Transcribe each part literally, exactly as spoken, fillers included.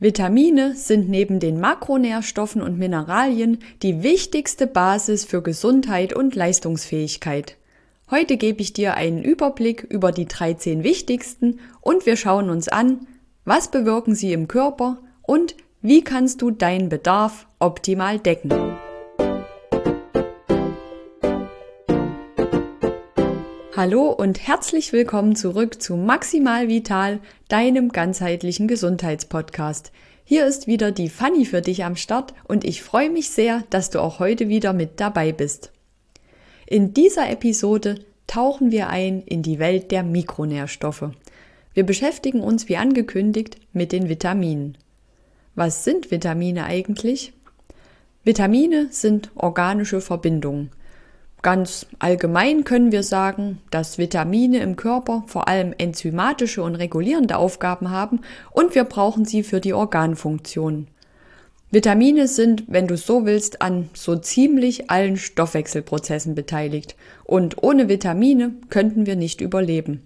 Vitamine sind neben den Makronährstoffen und Mineralien die wichtigste Basis für Gesundheit und Leistungsfähigkeit. Heute gebe ich dir einen Überblick über die dreizehn wichtigsten und wir schauen uns an, was bewirken sie im Körper und wie kannst du deinen Bedarf optimal decken. Hallo und herzlich willkommen zurück zu Maximal Vital, deinem ganzheitlichen Gesundheitspodcast. Hier ist wieder die Fanny für dich am Start und ich freue mich sehr, dass du auch heute wieder mit dabei bist. In dieser Episode tauchen wir ein in die Welt der Mikronährstoffe. Wir beschäftigen uns wie angekündigt mit den Vitaminen. Was sind Vitamine eigentlich? Vitamine sind organische Verbindungen. Ganz allgemein können wir sagen, dass Vitamine im Körper vor allem enzymatische und regulierende Aufgaben haben und wir brauchen sie für die Organfunktionen. Vitamine sind, wenn du so willst, an so ziemlich allen Stoffwechselprozessen beteiligt und ohne Vitamine könnten wir nicht überleben.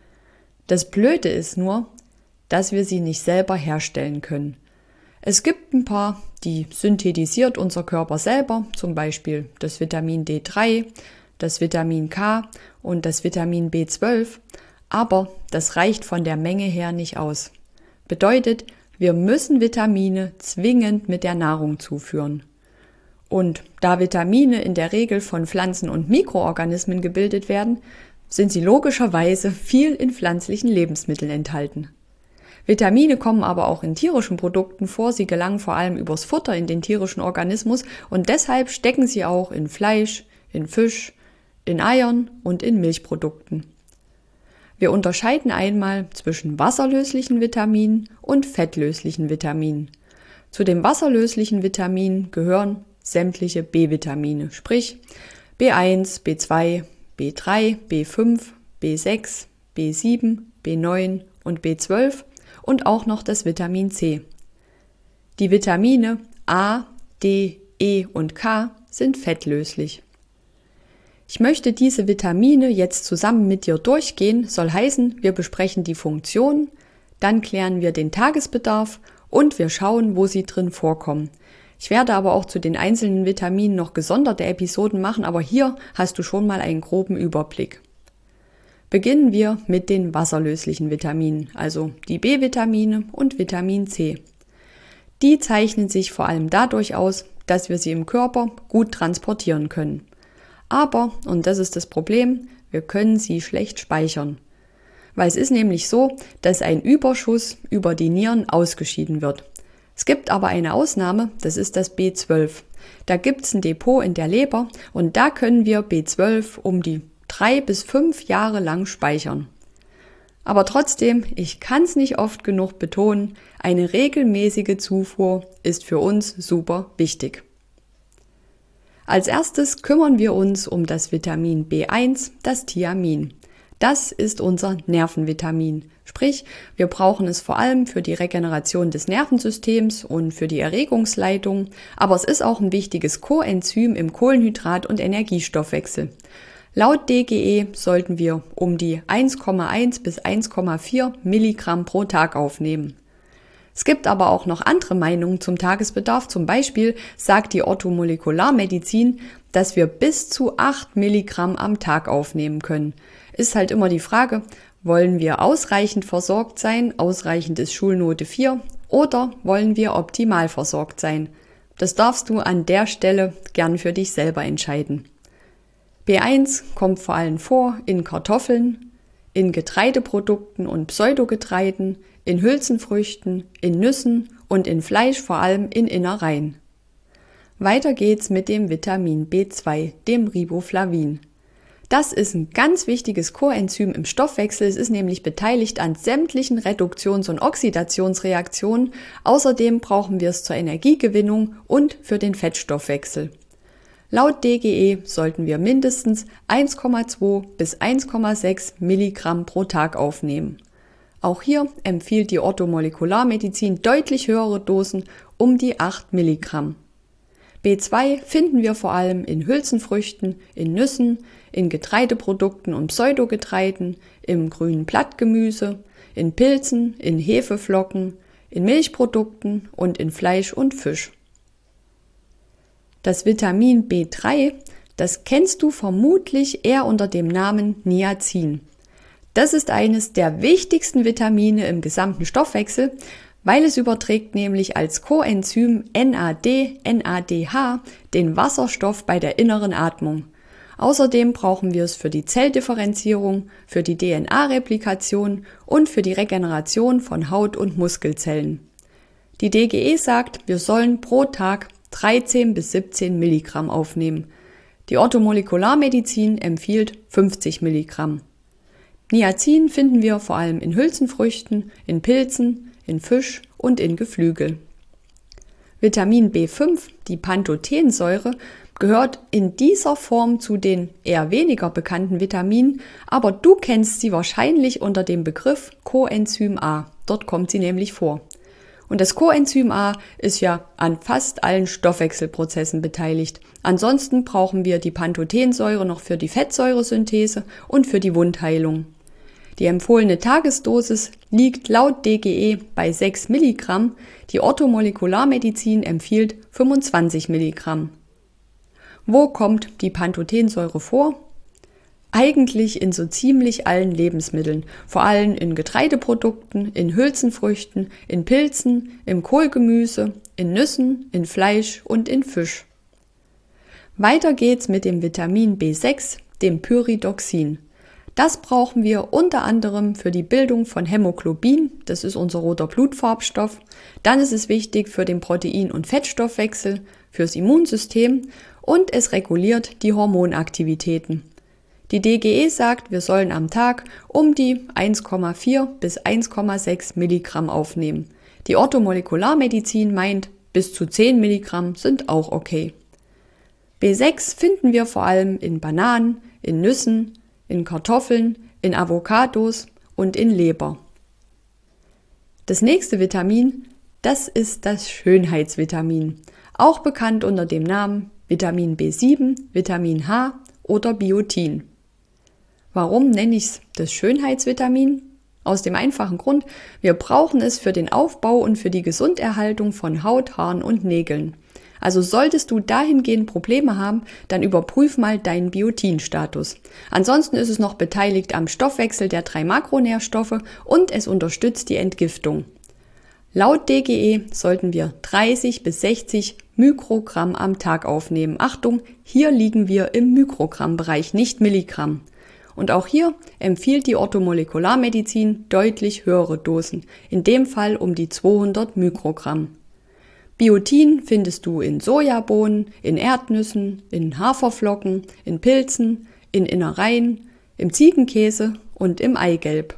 Das Blöde ist nur, dass wir sie nicht selber herstellen können. Es gibt ein paar, die synthetisiert unser Körper selber, zum Beispiel das Vitamin D drei, das Vitamin K und das Vitamin B zwölf, aber das reicht von der Menge her nicht aus. Bedeutet, wir müssen Vitamine zwingend mit der Nahrung zuführen. Und da Vitamine in der Regel von Pflanzen und Mikroorganismen gebildet werden, sind sie logischerweise viel in pflanzlichen Lebensmitteln enthalten. Vitamine kommen aber auch in tierischen Produkten vor, sie gelangen vor allem übers Futter in den tierischen Organismus und deshalb stecken sie auch in Fleisch, in Fisch, in Eiern und in Milchprodukten. Wir unterscheiden einmal zwischen wasserlöslichen Vitaminen und fettlöslichen Vitaminen. Zu den wasserlöslichen Vitaminen gehören sämtliche B-Vitamine, sprich B eins, B zwei, B drei, B fünf, B sechs, B sieben, B neun und B zwölf und auch noch das Vitamin C. Die Vitamine A, D, E und K sind fettlöslich. Ich möchte diese Vitamine jetzt zusammen mit dir durchgehen, soll heißen, wir besprechen die Funktionen, dann klären wir den Tagesbedarf und wir schauen, wo sie drin vorkommen. Ich werde aber auch zu den einzelnen Vitaminen noch gesonderte Episoden machen, aber hier hast du schon mal einen groben Überblick. Beginnen wir mit den wasserlöslichen Vitaminen, also die B-Vitamine und Vitamin C. Die zeichnen sich vor allem dadurch aus, dass wir sie im Körper gut transportieren können. Aber, und das ist das Problem, wir können sie schlecht speichern. Weil es ist nämlich so, dass ein Überschuss über die Nieren ausgeschieden wird. Es gibt aber eine Ausnahme, das ist das B zwölf. Da gibt es ein Depot in der Leber und da können wir B zwölf um die drei bis fünf Jahre lang speichern. Aber trotzdem, ich kann es nicht oft genug betonen, eine regelmäßige Zufuhr ist für uns super wichtig. Als erstes kümmern wir uns um das Vitamin B eins, das Thiamin. Das ist unser Nervenvitamin, sprich, wir brauchen es vor allem für die Regeneration des Nervensystems und für die Erregungsleitung, aber es ist auch ein wichtiges Coenzym im Kohlenhydrat- und Energiestoffwechsel. Laut D G E sollten wir um die eins Komma eins bis eins Komma vier Milligramm pro Tag aufnehmen. Es gibt aber auch noch andere Meinungen zum Tagesbedarf. Zum Beispiel sagt die Orthomolekularmedizin, dass wir bis zu acht Milligramm am Tag aufnehmen können. Ist halt immer die Frage, wollen wir ausreichend versorgt sein, ausreichend ist Schulnote vier, oder wollen wir optimal versorgt sein? Das darfst du an der Stelle gern für dich selber entscheiden. B eins kommt vor allem vor in Kartoffeln, in Getreideprodukten und Pseudogetreiden, in Hülsenfrüchten, in Nüssen und in Fleisch, vor allem in Innereien. Weiter geht's mit dem Vitamin B zwei, dem Riboflavin. Das ist ein ganz wichtiges Coenzym im Stoffwechsel, es ist nämlich beteiligt an sämtlichen Reduktions- und Oxidationsreaktionen, außerdem brauchen wir es zur Energiegewinnung und für den Fettstoffwechsel. Laut D G E sollten wir mindestens eins Komma zwei bis eins Komma sechs Milligramm pro Tag aufnehmen. Auch hier empfiehlt die Orthomolekularmedizin deutlich höhere Dosen, um die acht Milligramm. B zwei finden wir vor allem in Hülsenfrüchten, in Nüssen, in Getreideprodukten und Pseudogetreiden, im grünen Blattgemüse, in Pilzen, in Hefeflocken, in Milchprodukten und in Fleisch und Fisch. Das Vitamin B drei, das kennst du vermutlich eher unter dem Namen Niacin. Das ist eines der wichtigsten Vitamine im gesamten Stoffwechsel, weil es überträgt nämlich als Coenzym N A D N A D H den Wasserstoff bei der inneren Atmung. Außerdem brauchen wir es für die Zelldifferenzierung, für die D N A-Replikation und für die Regeneration von Haut- und Muskelzellen. Die D G E sagt, wir sollen pro Tag dreizehn bis siebzehn Milligramm aufnehmen. Die Orthomolekularmedizin empfiehlt fünfzig Milligramm. Niacin finden wir vor allem in Hülsenfrüchten, in Pilzen, in Fisch und in Geflügel. Vitamin B fünf, die Pantothensäure, gehört in dieser Form zu den eher weniger bekannten Vitaminen, aber du kennst sie wahrscheinlich unter dem Begriff Coenzym A. Dort kommt sie nämlich vor. Und das Coenzym A ist ja an fast allen Stoffwechselprozessen beteiligt. Ansonsten brauchen wir die Pantothensäure noch für die Fettsäuresynthese und für die Wundheilung. Die empfohlene Tagesdosis liegt laut D G E bei sechs Milligramm, die Orthomolekularmedizin empfiehlt fünfundzwanzig Milligramm. Wo kommt die Pantothensäure vor? Eigentlich in so ziemlich allen Lebensmitteln, vor allem in Getreideprodukten, in Hülsenfrüchten, in Pilzen, im Kohlgemüse, in Nüssen, in Fleisch und in Fisch. Weiter geht's mit dem Vitamin B sechs, dem Pyridoxin. Das brauchen wir unter anderem für die Bildung von Hämoglobin, das ist unser roter Blutfarbstoff. Dann ist es wichtig für den Protein- und Fettstoffwechsel, fürs Immunsystem und es reguliert die Hormonaktivitäten. Die D G E sagt, wir sollen am Tag um die eins Komma vier bis eins Komma sechs Milligramm aufnehmen. Die Orthomolekularmedizin meint, bis zu zehn Milligramm sind auch okay. B sechs finden wir vor allem in Bananen, in Nüssen, in Kartoffeln, in Avocados und in Leber. Das nächste Vitamin, das ist das Schönheitsvitamin, auch bekannt unter dem Namen Vitamin B sieben, Vitamin H oder Biotin. Warum nenne ich es das Schönheitsvitamin? Aus dem einfachen Grund, wir brauchen es für den Aufbau und für die Gesunderhaltung von Haut, Haaren und Nägeln. Also solltest du dahingehend Probleme haben, dann überprüf mal deinen Biotinstatus. Ansonsten ist es noch beteiligt am Stoffwechsel der drei Makronährstoffe und es unterstützt die Entgiftung. Laut D G E sollten wir dreißig bis sechzig Mikrogramm am Tag aufnehmen. Achtung, hier liegen wir im Mikrogrammbereich, nicht Milligramm. Und auch hier empfiehlt die Orthomolekularmedizin deutlich höhere Dosen, in dem Fall um die zweihundert Mikrogramm. Biotin findest du in Sojabohnen, in Erdnüssen, in Haferflocken, in Pilzen, in Innereien, im Ziegenkäse und im Eigelb.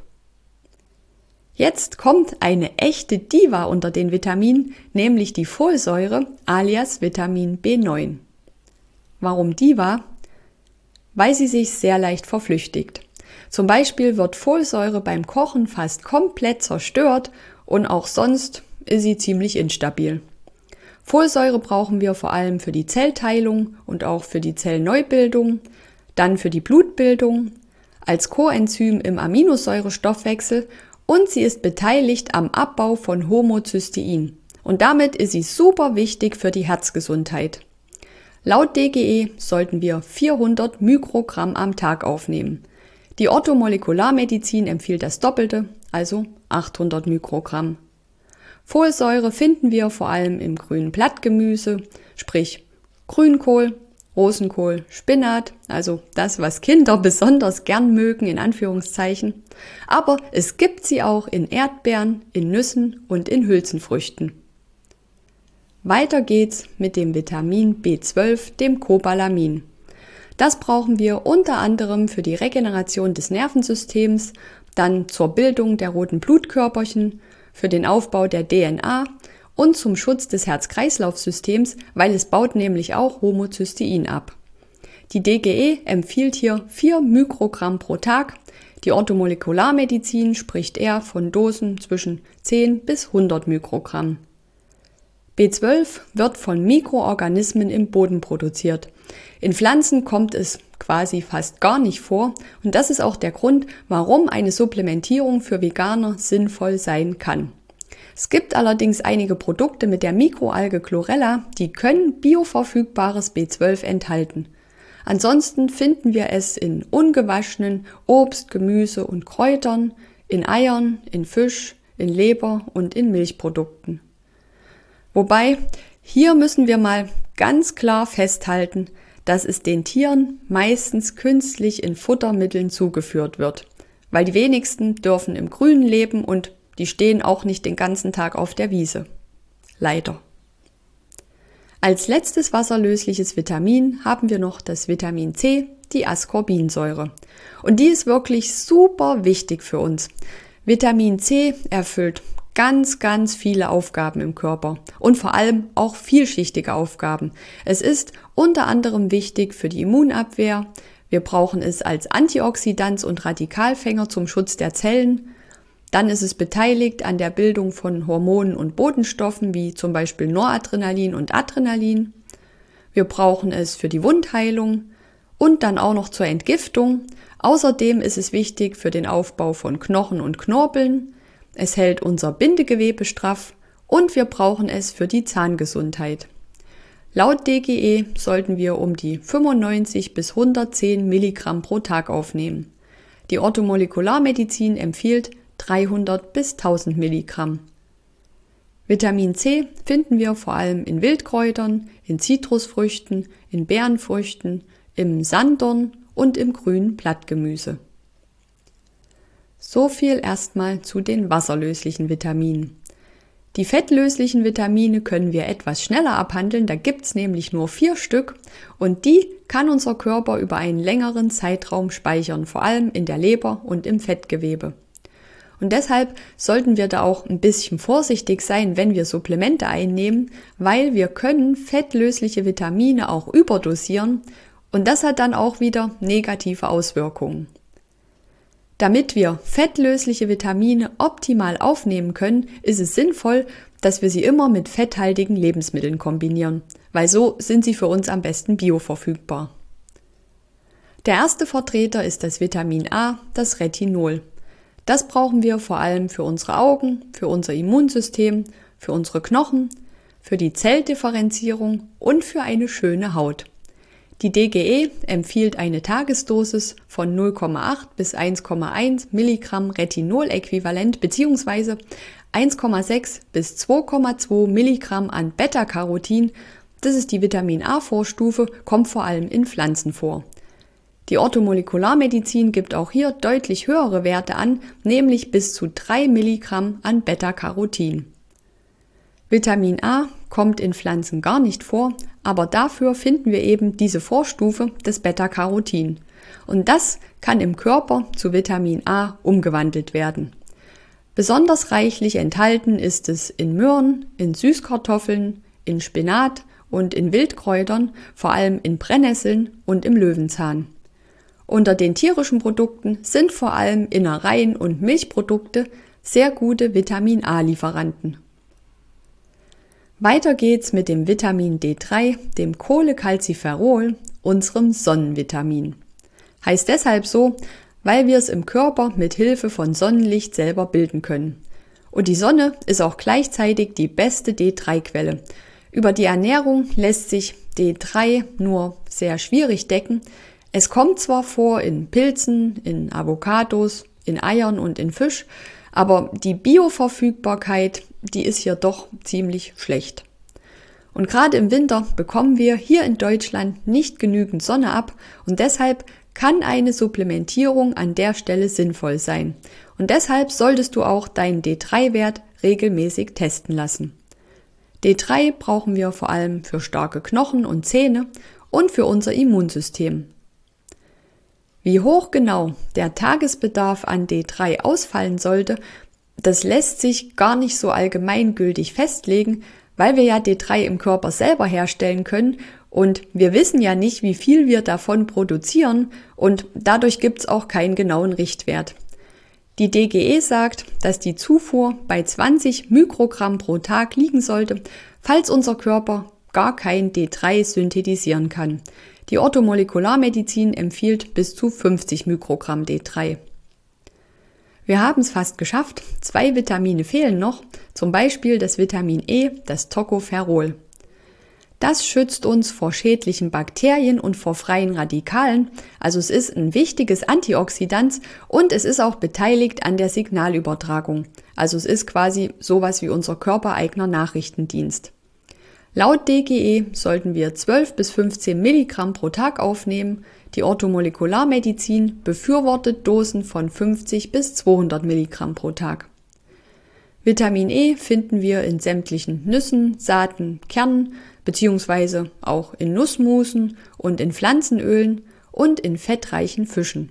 Jetzt kommt eine echte Diva unter den Vitaminen, nämlich die Folsäure alias Vitamin B neun. Warum Diva? Weil sie sich sehr leicht verflüchtigt. Zum Beispiel wird Folsäure beim Kochen fast komplett zerstört und auch sonst ist sie ziemlich instabil. Folsäure brauchen wir vor allem für die Zellteilung und auch für die Zellneubildung, dann für die Blutbildung, als Coenzym im Aminosäurestoffwechsel und sie ist beteiligt am Abbau von Homozystein. Und damit ist sie super wichtig für die Herzgesundheit. Laut D G E sollten wir vierhundert Mikrogramm am Tag aufnehmen. Die Orthomolekularmedizin empfiehlt das Doppelte, also achthundert Mikrogramm. Folsäure finden wir vor allem im grünen Blattgemüse, sprich Grünkohl, Rosenkohl, Spinat, also das, was Kinder besonders gern mögen, in Anführungszeichen. Aber es gibt sie auch in Erdbeeren, in Nüssen und in Hülsenfrüchten. Weiter geht's mit dem Vitamin B zwölf, dem Cobalamin. Das brauchen wir unter anderem für die Regeneration des Nervensystems, dann zur Bildung der roten Blutkörperchen, für den Aufbau der D N A und zum Schutz des Herz-Kreislauf-Systems, weil es baut nämlich auch Homozystein ab. Die D G E empfiehlt hier vier Mikrogramm pro Tag. Die Orthomolekularmedizin spricht eher von Dosen zwischen zehn bis hundert Mikrogramm. B zwölf wird von Mikroorganismen im Boden produziert. In Pflanzen kommt es quasi fast gar nicht vor und das ist auch der Grund, warum eine Supplementierung für Veganer sinnvoll sein kann. Es gibt allerdings einige Produkte mit der Mikroalge Chlorella, die können bioverfügbares B zwölf enthalten. Ansonsten finden wir es in ungewaschenen Obst, Gemüse und Kräutern, in Eiern, in Fisch, in Leber und in Milchprodukten. Wobei, hier müssen wir mal ganz klar festhalten, dass es den Tieren meistens künstlich in Futtermitteln zugeführt wird, weil die wenigsten dürfen im Grünen leben und die stehen auch nicht den ganzen Tag auf der Wiese. Leider. Als letztes wasserlösliches Vitamin haben wir noch das Vitamin C, die Ascorbinsäure. Und die ist wirklich super wichtig für uns. Vitamin C erfüllt ganz, ganz viele Aufgaben im Körper und vor allem auch vielschichtige Aufgaben. Es ist unter anderem wichtig für die Immunabwehr. Wir brauchen es als Antioxidant und Radikalfänger zum Schutz der Zellen. Dann ist es beteiligt an der Bildung von Hormonen und Botenstoffen wie zum Beispiel Noradrenalin und Adrenalin. Wir brauchen es für die Wundheilung und dann auch noch zur Entgiftung. Außerdem ist es wichtig für den Aufbau von Knochen und Knorpeln. Es hält unser Bindegewebe straff und wir brauchen es für die Zahngesundheit. Laut D G E sollten wir um die fünfundneunzig bis hundertzehn Milligramm pro Tag aufnehmen. Die Orthomolekularmedizin empfiehlt dreihundert bis tausend Milligramm. Vitamin C finden wir vor allem in Wildkräutern, in Zitrusfrüchten, in Beerenfrüchten, im Sanddorn und im grünen Blattgemüse. So viel erstmal zu den wasserlöslichen Vitaminen. Die fettlöslichen Vitamine können wir etwas schneller abhandeln, da gibt's nämlich nur vier Stück und die kann unser Körper über einen längeren Zeitraum speichern, vor allem in der Leber und im Fettgewebe. Und deshalb sollten wir da auch ein bisschen vorsichtig sein, wenn wir Supplemente einnehmen, weil wir können fettlösliche Vitamine auch überdosieren und das hat dann auch wieder negative Auswirkungen. Damit wir fettlösliche Vitamine optimal aufnehmen können, ist es sinnvoll, dass wir sie immer mit fetthaltigen Lebensmitteln kombinieren, weil so sind sie für uns am besten bioverfügbar. Der erste Vertreter ist das Vitamin A, das Retinol. Das brauchen wir vor allem für unsere Augen, für unser Immunsystem, für unsere Knochen, für die Zelldifferenzierung und für eine schöne Haut. Die D G E empfiehlt eine Tagesdosis von null Komma acht bis eins Komma eins Milligramm Retinol-Äquivalent bzw. eins Komma sechs bis zwei Komma zwei Milligramm an Beta-Carotin. Das ist die Vitamin A-Vorstufe, kommt vor allem in Pflanzen vor. Die Orthomolekularmedizin gibt auch hier deutlich höhere Werte an, nämlich bis zu drei Milligramm an Beta-Carotin. Vitamin A kommt in Pflanzen gar nicht vor, aber dafür finden wir eben diese Vorstufe des Beta-Carotin. Und das kann im Körper zu Vitamin A umgewandelt werden. Besonders reichlich enthalten ist es in Möhren, in Süßkartoffeln, in Spinat und in Wildkräutern, vor allem in Brennnesseln und im Löwenzahn. Unter den tierischen Produkten sind vor allem Innereien und Milchprodukte sehr gute Vitamin A-Lieferanten. Weiter geht's mit dem Vitamin D drei, dem Cholecalciferol, unserem Sonnenvitamin. Heißt deshalb so, weil wir es im Körper mit Hilfe von Sonnenlicht selber bilden können. Und die Sonne ist auch gleichzeitig die beste D drei Quelle. Über die Ernährung lässt sich D drei nur sehr schwierig decken. Es kommt zwar vor in Pilzen, in Avocados, in Eiern und in Fisch, aber die Bioverfügbarkeit, die ist hier doch ziemlich schlecht. Und gerade im Winter bekommen wir hier in Deutschland nicht genügend Sonne ab und deshalb kann eine Supplementierung an der Stelle sinnvoll sein. Und deshalb solltest du auch deinen D drei Wert regelmäßig testen lassen. D drei brauchen wir vor allem für starke Knochen und Zähne und für unser Immunsystem. Wie hoch genau der Tagesbedarf an D drei ausfallen sollte, das lässt sich gar nicht so allgemeingültig festlegen, weil wir ja D drei im Körper selber herstellen können und wir wissen ja nicht, wie viel wir davon produzieren und dadurch gibt es auch keinen genauen Richtwert. Die D G E sagt, dass die Zufuhr bei zwanzig Mikrogramm pro Tag liegen sollte, falls unser Körper gar kein D drei synthetisieren kann. Die Orthomolekularmedizin empfiehlt bis zu fünfzig Mikrogramm D drei. Wir haben es fast geschafft, zwei Vitamine fehlen noch, zum Beispiel das Vitamin E, das Tocopherol. Das schützt uns vor schädlichen Bakterien und vor freien Radikalen, also es ist ein wichtiges Antioxidant und es ist auch beteiligt an der Signalübertragung, also es ist quasi sowas wie unser körpereigener Nachrichtendienst. Laut D G E sollten wir zwölf bis fünfzehn Milligramm pro Tag aufnehmen, die Orthomolekularmedizin befürwortet Dosen von fünfzig bis zweihundert Milligramm pro Tag. Vitamin E finden wir in sämtlichen Nüssen, Saaten, Kernen, beziehungsweise auch in Nussmusen und in Pflanzenölen und in fettreichen Fischen.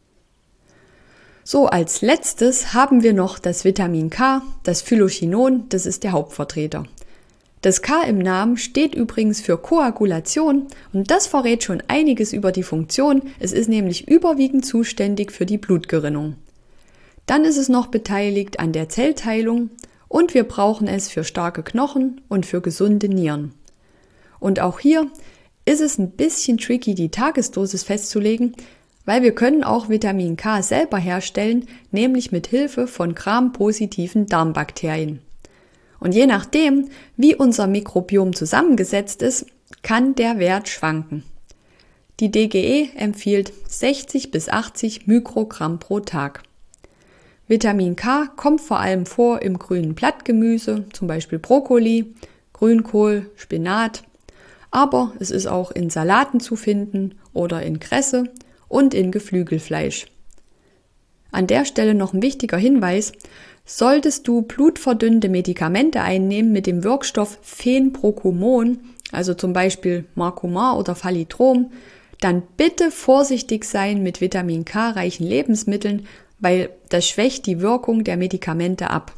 So, als letztes haben wir noch das Vitamin K, das Phylochinon, das ist der Hauptvertreter. Das K im Namen steht übrigens für Koagulation und das verrät schon einiges über die Funktion, es ist nämlich überwiegend zuständig für die Blutgerinnung. Dann ist es noch beteiligt an der Zellteilung und wir brauchen es für starke Knochen und für gesunde Nieren. Und auch hier ist es ein bisschen tricky, die Tagesdosis festzulegen, weil wir können auch Vitamin K selber herstellen, nämlich mit Hilfe von Gram-positiven Darmbakterien. Und je nachdem, wie unser Mikrobiom zusammengesetzt ist, kann der Wert schwanken. Die D G E empfiehlt sechzig bis achtzig Mikrogramm pro Tag. Vitamin K kommt vor allem vor im grünen Blattgemüse, zum Beispiel Brokkoli, Grünkohl, Spinat, aber es ist auch in Salaten zu finden oder in Kresse und in Geflügelfleisch. An der Stelle noch ein wichtiger Hinweis: Solltest du blutverdünnende Medikamente einnehmen mit dem Wirkstoff Phenprocumon, also zum Beispiel Marcumar oder Falitrom, dann bitte vorsichtig sein mit Vitamin K-reichen Lebensmitteln, weil das schwächt die Wirkung der Medikamente ab.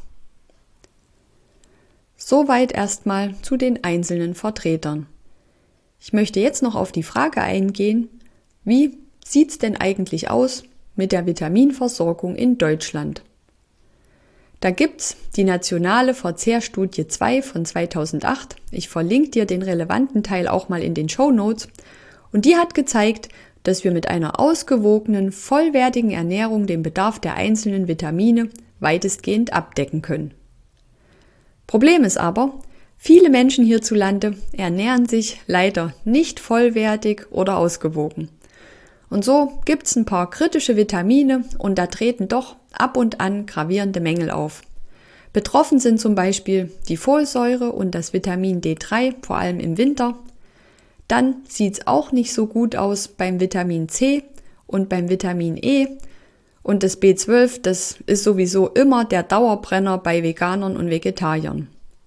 Soweit erstmal zu den einzelnen Vertretern. Ich möchte jetzt noch auf die Frage eingehen, wie sieht's denn eigentlich aus mit der Vitaminversorgung in Deutschland? Da gibt's die nationale Verzehrstudie zwei von zweitausendacht. Ich verlinke dir den relevanten Teil auch mal in den Shownotes. Und die hat gezeigt, dass wir mit einer ausgewogenen, vollwertigen Ernährung den Bedarf der einzelnen Vitamine weitestgehend abdecken können. Problem ist aber, viele Menschen hierzulande ernähren sich leider nicht vollwertig oder ausgewogen. Und so gibt's ein paar kritische Vitamine und da treten doch ab und an gravierende Mängel auf. Betroffen sind zum Beispiel die Folsäure und das Vitamin D drei, vor allem im Winter. Dann sieht's auch nicht so gut aus beim Vitamin C und beim Vitamin E. Und das B zwölf, das ist sowieso immer der Dauerbrenner bei Veganern und Vegetariern.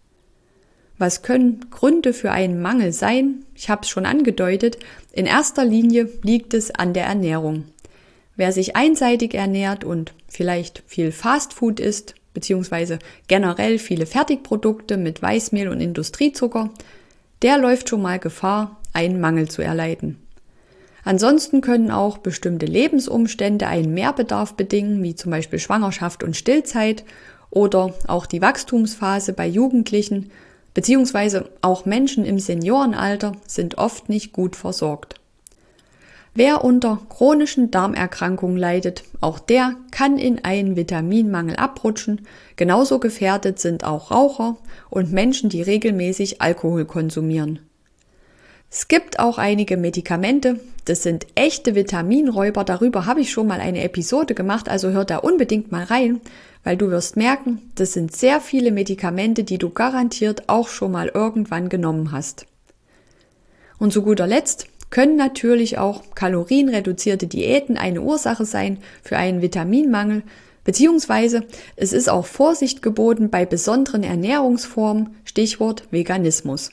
Was können Gründe für einen Mangel sein? Ich habe es schon angedeutet. In erster Linie liegt es an der Ernährung. Wer sich einseitig ernährt und vielleicht viel Fastfood isst, beziehungsweise generell viele Fertigprodukte mit Weißmehl und Industriezucker, der läuft schon mal Gefahr, einen Mangel zu erleiden. Ansonsten können auch bestimmte Lebensumstände einen Mehrbedarf bedingen, wie zum Beispiel Schwangerschaft und Stillzeit oder auch die Wachstumsphase bei Jugendlichen, beziehungsweise auch Menschen im Seniorenalter sind oft nicht gut versorgt. Wer unter chronischen Darmerkrankungen leidet, auch der kann in einen Vitaminmangel abrutschen. Genauso gefährdet sind auch Raucher und Menschen, die regelmäßig Alkohol konsumieren. Es gibt auch einige Medikamente, das sind echte Vitaminräuber, darüber habe ich schon mal eine Episode gemacht, also hör da unbedingt mal rein, weil du wirst merken, das sind sehr viele Medikamente, die du garantiert auch schon mal irgendwann genommen hast. Und zu guter Letzt können natürlich auch kalorienreduzierte Diäten eine Ursache sein für einen Vitaminmangel, beziehungsweise es ist auch Vorsicht geboten bei besonderen Ernährungsformen, Stichwort Veganismus.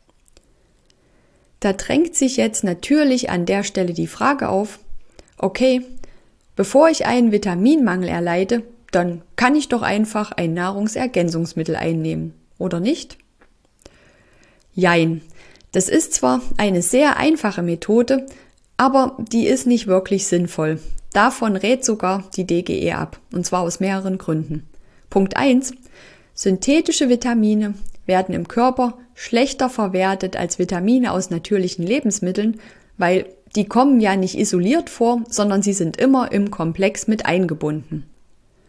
Da drängt sich jetzt natürlich an der Stelle die Frage auf, okay, bevor ich einen Vitaminmangel erleide, dann kann ich doch einfach ein Nahrungsergänzungsmittel einnehmen, oder nicht? Jein, das ist zwar eine sehr einfache Methode, aber die ist nicht wirklich sinnvoll. Davon rät sogar die D G E ab, und zwar aus mehreren Gründen. Punkt eins. Synthetische Vitamine werden im Körper schlechter verwertet als Vitamine aus natürlichen Lebensmitteln, weil die kommen ja nicht isoliert vor, sondern sie sind immer im Komplex mit eingebunden.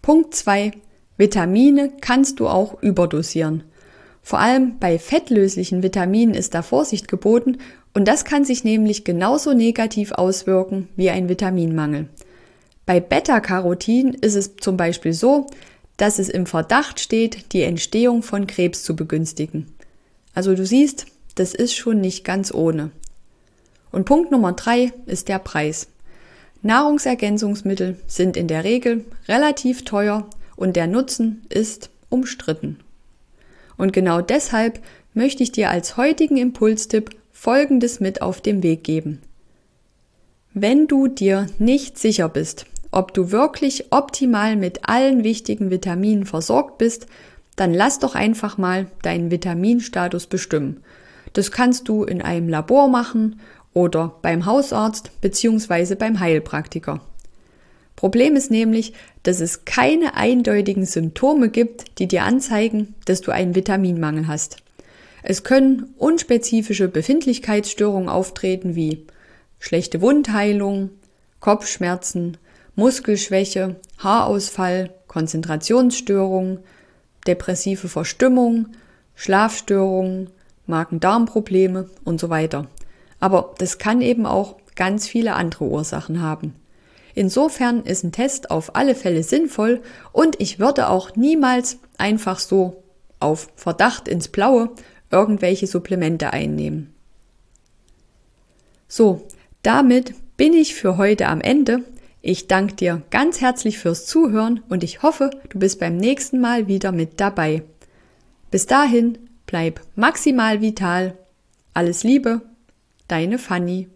Punkt zwei. Vitamine kannst du auch überdosieren. Vor allem bei fettlöslichen Vitaminen ist da Vorsicht geboten und das kann sich nämlich genauso negativ auswirken wie ein Vitaminmangel. Bei Beta-Carotin ist es zum Beispiel so, dass es im Verdacht steht, die Entstehung von Krebs zu begünstigen. Also du siehst, das ist schon nicht ganz ohne. Und Punkt Nummer drei ist der Preis. Nahrungsergänzungsmittel sind in der Regel relativ teuer und der Nutzen ist umstritten. Und genau deshalb möchte ich dir als heutigen Impulstipp Folgendes mit auf den Weg geben. Wenn du dir nicht sicher bist, ob du wirklich optimal mit allen wichtigen Vitaminen versorgt bist, dann lass doch einfach mal deinen Vitaminstatus bestimmen. Das kannst du in einem Labor machen oder beim Hausarzt bzw. beim Heilpraktiker. Problem ist nämlich, dass es keine eindeutigen Symptome gibt, die dir anzeigen, dass du einen Vitaminmangel hast. Es können unspezifische Befindlichkeitsstörungen auftreten wie schlechte Wundheilung, Kopfschmerzen, Muskelschwäche, Haarausfall, Konzentrationsstörungen, depressive Verstimmung, Schlafstörungen, Magen-Darm-Probleme und so weiter. Aber das kann eben auch ganz viele andere Ursachen haben. Insofern ist ein Test auf alle Fälle sinnvoll und ich würde auch niemals einfach so auf Verdacht ins Blaue irgendwelche Supplemente einnehmen. So, damit bin ich für heute am Ende. Ich danke dir ganz herzlich fürs Zuhören und ich hoffe, du bist beim nächsten Mal wieder mit dabei. Bis dahin, bleib maximal vital. Alles Liebe, deine Fanny.